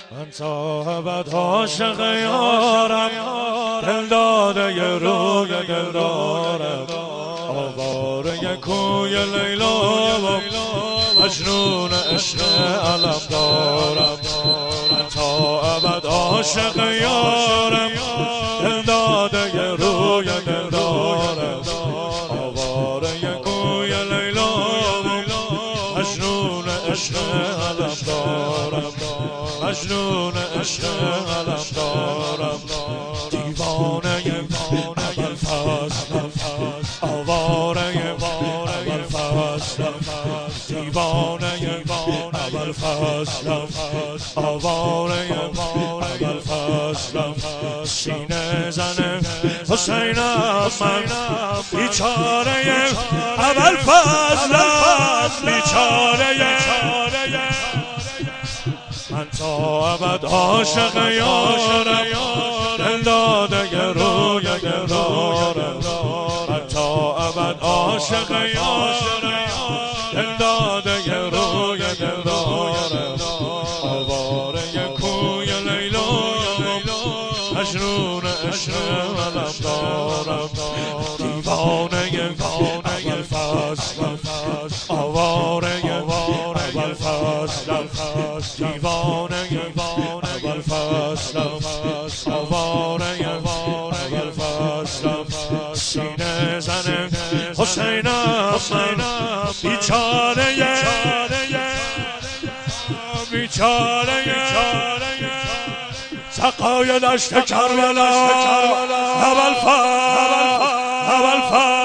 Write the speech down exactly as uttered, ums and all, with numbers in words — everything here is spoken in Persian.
من تا ابد عاشق یارم، دل داده ی روی دل دارم، آواره کوی لیلا و مجنون عشق علم دارم. من تا ابد عاشق یارم، دل داده ی روی دل دارم، آواره کوی لیلا و مجنون عشق علم دارم، مجنون عشق علم دارم. دیوانه ابوالفضل، آواره ابوالفضل، دیوانه ابوالفضل، آواره ابوالفضل. سینه زن حسینم من، بیچاره ابوالفضل، بیچاره. من تا ابد عاشق یارم، دل داده ی روی دل دارم. من تا ابد عاشق یارم، دل داده ی روی دل دارم، آواره کوی لیلا، مجنون عشق علم دارم. دیوانه ابوالفضل، آواره ابوالفضل، دیوانه ابوالفضل، آواره ابوالفضل. سینه زن حسینم من، بیچاره بیچاره. سقای دشت کربلا ابوالفضل، ابوالفضل.